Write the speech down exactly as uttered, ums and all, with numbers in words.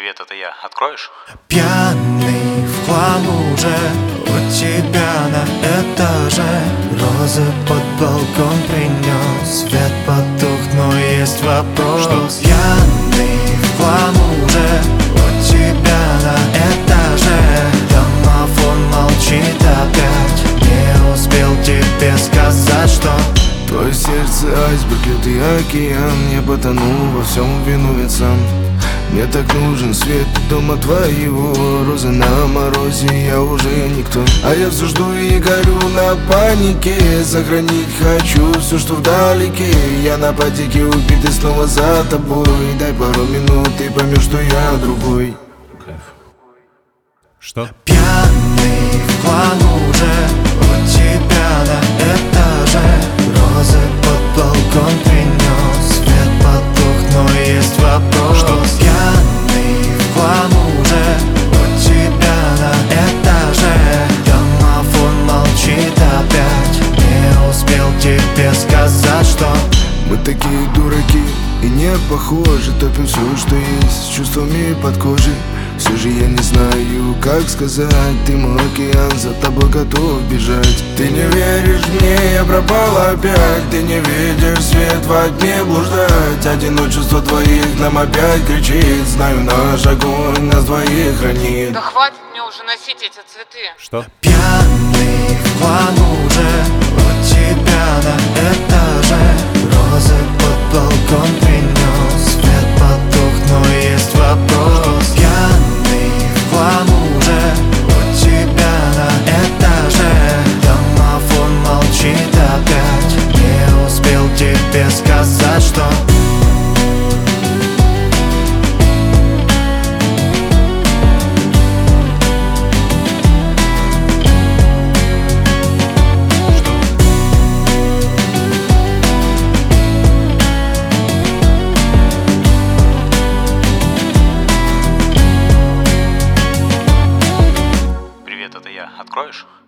Привет, это я. Откроешь? Пьяный в хлам уже у тебя на этаже. Розы под балкон принес, свет потух, но есть вопрос. Что? Пьяный в хлам уже у тебя на этаже. Домофон молчит опять, не успел тебе сказать, что твое сердце айсберг, лютый океан. Я потонул во всем, виновен сам. Мне так нужен свет дома твоего. Розы на морозе, я уже никто. А я все жду и горю на панике. Сохранить хочу все, что вдалеке. Я на потеке убитый снова за тобой. Дай пару минут, и поймешь, что я другой. Кайф. Что? пьяный в хлам уже у тебя на этаже. Розы под балкон принес, свет потух, но есть вопрос. Что? Пьяный в хлам уже у тебя на этаже. Домофон молчит опять, не успел тебе сказать, что мы такие дураки и не похожи. Топим все, что есть, с чувствами под кожей. Все же я не знаю, как сказать. Ты мой океан, за тобой готов бежать. Ты не веришь мне, я пропал опять. Ты не видишь свет во тьме блуждать. Одиночество твоих нам опять кричит. Знаю, наш огонь нас двоих хранит. Да хватит мне уже носить эти цветы. Что? пьяный в хлам уже у тебя на этаже. Розы под балкон принес, свет потух, но есть вопрос. Пьяный в хлам уже у тебя на этаже. Домофон молчит опять, не успел тебе сказать, что Привет, это я. Откроешь?